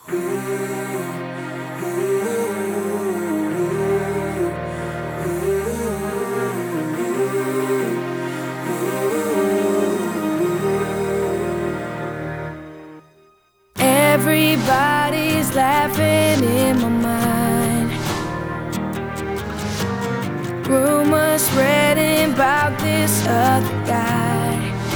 Everybody's laughing in my mind. Rumors spreading about this other guy.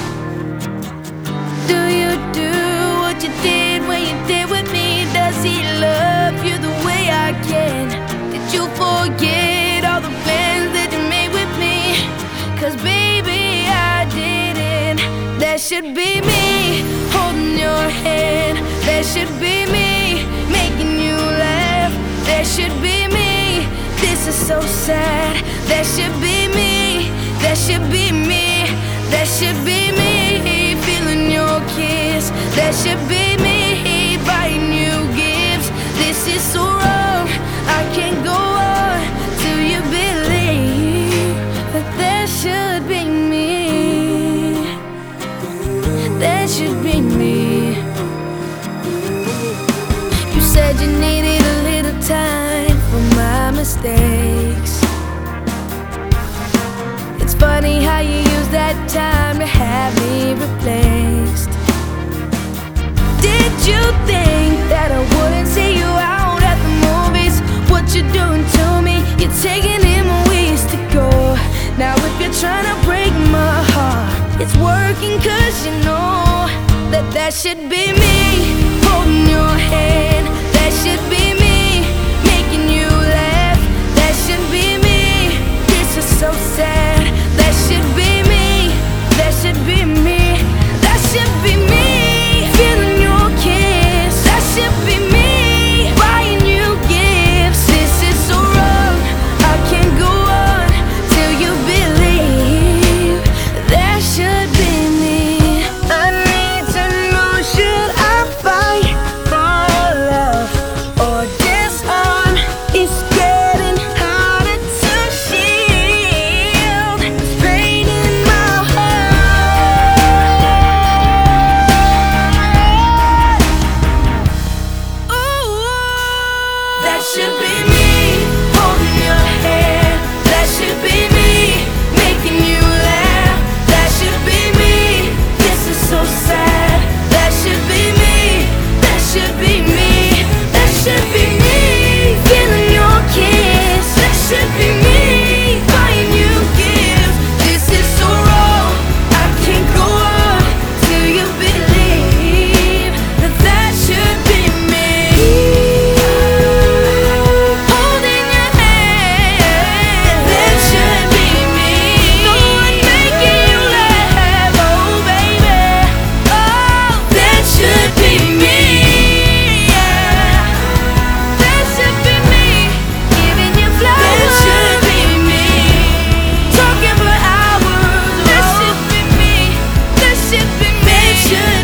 Do you do what you did when you did with me? Does he love you the way I can? Did you forget all the plans that you made with me? 'Cause baby, I didn't. That should be me holding your hand. That should be me making you laugh. That should be me. This is so sad. That should be me. That should be me. That should be me feeling your kiss. That should be me buying you gifts. This is so wrong. I can't go on till you believe that that should be me. That should be me. You said you needed a little time for my mistakes. It's funny how you use that time to have me replaced. Did you think that I wouldn't see you out at the movies? What you're doing to me, you're taking in my ways to go. Now if you're trying to break my heart, it's working 'cause you know that that should be me holding your hand. That should be me making you laugh. That should be me. This is so sad. That should be me. That should be me. That should be me feeling your kiss. That should be me buying you gifts. This is so wrong. I can't go on till you believe that should be me. I need to know, should I fight for love or disarm? It's getting harder to shield. It's pain in my heart. Ooh, that should be me holding your hand. That should be me making you laugh. That should be me. This is so sad. That should be me. That should be me. That should be me feeling your kiss. That should be me buying you gifts. This is so wrong. I can't go on till you believe that that should be me. Holding your hand. That should be me. The one making you laugh. Oh baby. Oh, that should be me. Yeah. That should be me giving you flowers. That should be me talking for hours. That should be me. That should be me. That should